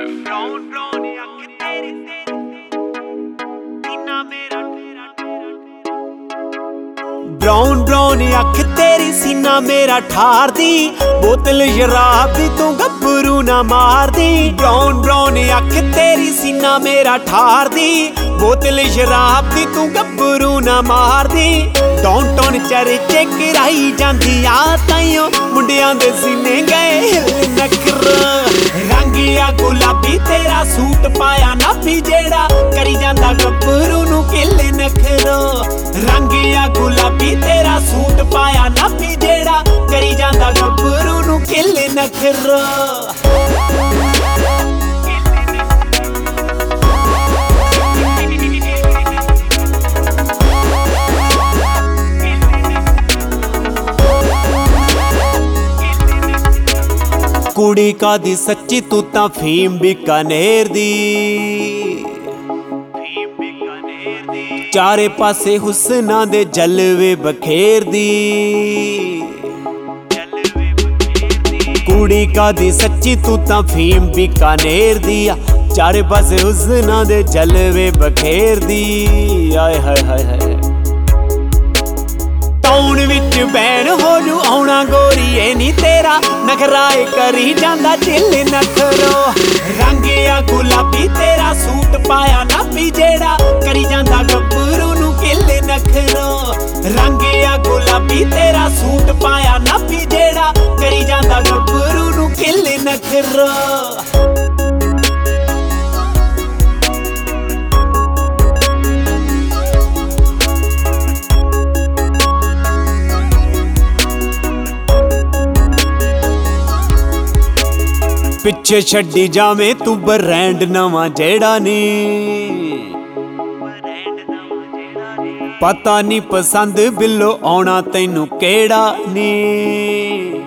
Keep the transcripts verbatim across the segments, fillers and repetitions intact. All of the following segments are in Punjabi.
Brown brown ਅੱਖ ਤੇਰੀ ਸੀਨਾ ਮੇਰਾ Brown brown ਅੱਖ ਤੇਰੀ ਸੀਨਾ ਮੇਰਾ ਠਾਰਦੀ ਬੋਤਲ ਸ਼ਰਾਬ ਦੀ ਤੂੰ ਗੱਭਰੂ ਨਾ ਮਾਰਦੀ Brown brown ਅੱਖ ਤੇਰੀ ਸੀਨਾ ਮੇਰਾ ਠਾਰਦੀ ਬੋਤਲ ਸ਼ਰਾਬ ਦੀ ਤੂੰ ਗੱਭਰੂ ਨਾ ਮਾਰਦੀ ਡਾਊਨਟਾਊਨ ਚਰਚੇ ਕਰਾਈ ਜਾਂਦੀ ਆ ਤਾਈਓ ਮੁੰਡਿਆਂ ਦੇ ਸੀਨੇ ਗਏ ਨਖਰਾ ਰੰਗਿਆ ਗੁਲਾਬੀ ਤੇਰਾ ਸੂਟ ਪਾਇਆ ਨਾਭੀ ਜਿਹੜਾ ਕਰੀ ਜਾਂਦਾ ਗੱਭਰੂ ਨੂੰ ਕਿੱਲੇ ਨਖਰੋ ਰੰਗਿਆ ਗੁਲਾਬੀ ਤੇਰਾ ਸੂਟ ਪਾਇਆ ਨਾਭੀ ਜਿਹੜਾ ਕਰੀ ਜਾਂਦਾ ਗੱਭਰੂ ਨੂੰ ਕਿੱਲੇ ਨਖਰੋ ਕੁੜੀ ਕਾਦੀ ਸੱਚੀ ਤੂੰ ਤਾਂ ਫੀਮ ਬਿਕਾਨੇਰ ਦੀ ਚਾਰੇ ਪਾਸੇ ਹੁਸਨਾਂ ਦੇ ਜਲਵੇ ਬਖੇਰਦੀ ਕੁੜੀ ਕਾਦੀ ਸੱਚੀ ਤੂੰ ਤਾਂ ਫੀਮ ਬਿਕਾਨੇਰ ਦੀ ਚਾਰੇ ਪਾਸੇ ਹੁਸਨਾਂ ਦੇ ਜਲਵੇ ਬਖੇਰਦੀ ਆਏ ਹਾਏ ਹਾਏ ਹਾਏ ਟਾਊਨ ਵਿੱਚ ਬੈਣ ਹੋ ਜੂ ਆਉਣਾ ਗੋਰੀਏ ਨੀ ਤੇਰਾ ਨਖਰਾਏ ਕਰੀ ਜਾਂਦਾ ਚਿੱਲ ਨਖਰੋ ਰੰਗਿਆ ਗੁਲਾਬੀ ਤੇਰਾ ਸੂਟ ਪਾਇਆ ਨਾਭੀ ਜਿਹੜਾ ਕਰੀ ਜਾਂਦਾ ਗੱਭਰੂ ਨੂੰ ਕਿੱਲੇ ਨਖਰੋ ਰੰਗਿਆ ਗੁਲਾਬੀ ਤੇਰਾ ਸੂਟ ਪਾਇਆ ਨਾਭੀ ਜਿਹੜਾ ਕਰੀ ਜਾਂਦਾ ਗੱਭਰੂ ਨੂੰ ਕਿੱਲੇ ਨਖਰੋ ਪਿੱਛੇ ਛੱਡੀ ਜਾਵੇਂ ਤੂੰ ਬ੍ਰਾਂਡ ਨਵਾਂ ਜਿਹੜਾ ਨੀ ਪਤਾ ਨੀ ਪਸੰਦ ਬਿੱਲੋ ਆਉਣਾ ਤੈਨੂੰ ਕਿਹੜਾ ਨੀ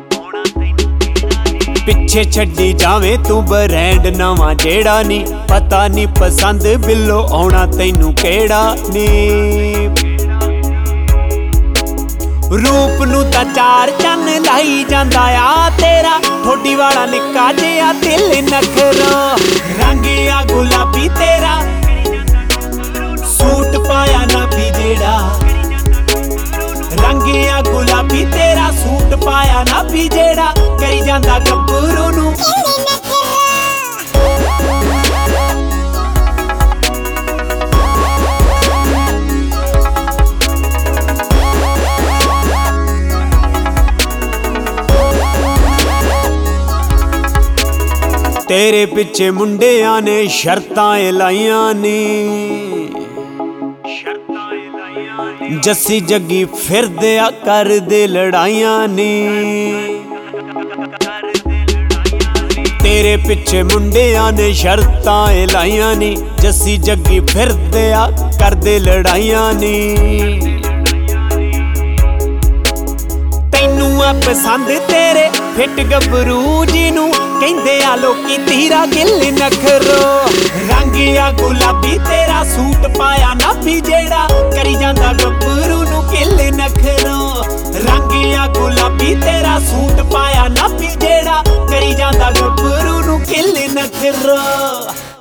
ਪਿੱਛੇ ਛੱਡੀ ਜਾਵੇਂ ਤੂੰ ਬ੍ਰਾਂਡ ਨਵਾਂ ਜਿਹੜਾ ਨੀ ਪਤਾ ਨੀ ਪਸੰਦ ਬਿੱਲੋ ਆਉਣਾ ਤੈਨੂੰ ਕਿਹੜਾ ਨੀ ਰੂਪ ਨੂੰ ਤਾਂ ਚਾਰ ਚੰਨ ਲਾਈ ਜਾਂਦਾ ਆ ਤੇਰਾ ਠੋਡੀ ਵਾਲਾ ਨਿੱਕਾ ਜਿਹਾ ਦਿਲ ਨਖਰੋ ਰੰਗਿਆ ਗੁਲਾਬੀ ਤੇਰਾ ਸੂਟ ਪਾਇਆ ਨਾਭੀ ਜਿਹੜਾ ਰੰਗਿਆ ਗੁਲਾਬੀ ਤੇਰਾ ਸੂਟ ਪਾਇਆ ਨਾਭੀ ਜਿਹੜਾ ਕਰੀ ਜਾਂਦਾ ਗੱਭਰੂ ਨੂੰ ਤੇਰੇ ਪਿੱਛੇ ਮੁੰਡਿਆਂ ਨੇ ਸ਼ਰਤਾਂ ਲਾਈਆਂ ਨੀ ਜੱਸੀ ਜੱਗੀ ਫਿਰਦੇ ਆ ਕਰਦੇ ਲੜਾਈਆਂ ਨੀ ਤੇਰੇ ਪਿੱਛੇ ਮੁੰਡਿਆਂ ਨੇ ਸ਼ਰਤਾਂ ਲਾਈਆਂ ਨੀ ਜੱਸੀ ਜੱਗੀ ਫਿਰਦੇ ਆ ਕਰਦੇ ਲੜਾਈਆਂ ਨੀ ਤੈਨੂੰ ਆ ਪਸੰਦ ਤੇਰੇ ਫਿੱਟ ਗੱਭਰੂ ਜੀ ਨੂੰ ਕਹਿੰਦੇ ਆ ਲੋਕੀ ਤੀਰਾ ਗਿੱਲ ਨਖਰੋ ਰੰਗਿਆ ਗੁਲਾਬੀ ਤੇਰਾ ਸੂਟ ਪਾਇਆ ਨਾਭੀ ਜਿਹੜਾ ਕਰੀ ਜਾਂਦਾ ਗੱਭਰੂ ਨੂੰ ਕਿੱਲ ਨਖਰੋ ਰੰਗਿਆ ਗੁਲਾਬੀ ਤੇਰਾ ਸੂਟ ਪਾਇਆ ਨਾਭੀ ਜਿਹੜਾ ਕਰੀ ਜਾਂਦਾ ਗੱਭਰੂ ਨੂੰ ਕਿੱਲ ਨਖਰੋ